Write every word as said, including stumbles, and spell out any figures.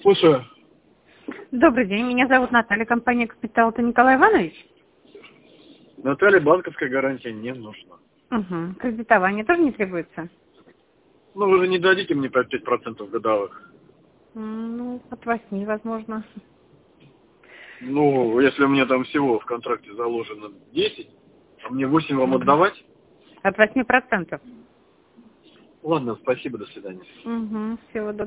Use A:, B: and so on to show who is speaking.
A: Слушаю.
B: Добрый день, меня зовут Наталья, компания «Капитал». Это Николай Иванович?
A: Наталья, банковская гарантия не нужна.
B: Угу. Кредитование тоже не требуется?
A: Ну, вы же не дадите мне по пять процентов годовых.
B: М, Ну, от восьми, возможно.
A: Ну, если у меня там всего в контракте заложено десять, а мне восемь вам
B: Мгм.
A: отдавать?
B: От восьми процентов.
A: Ладно, спасибо, до свидания.
B: Угу. Всего доброго.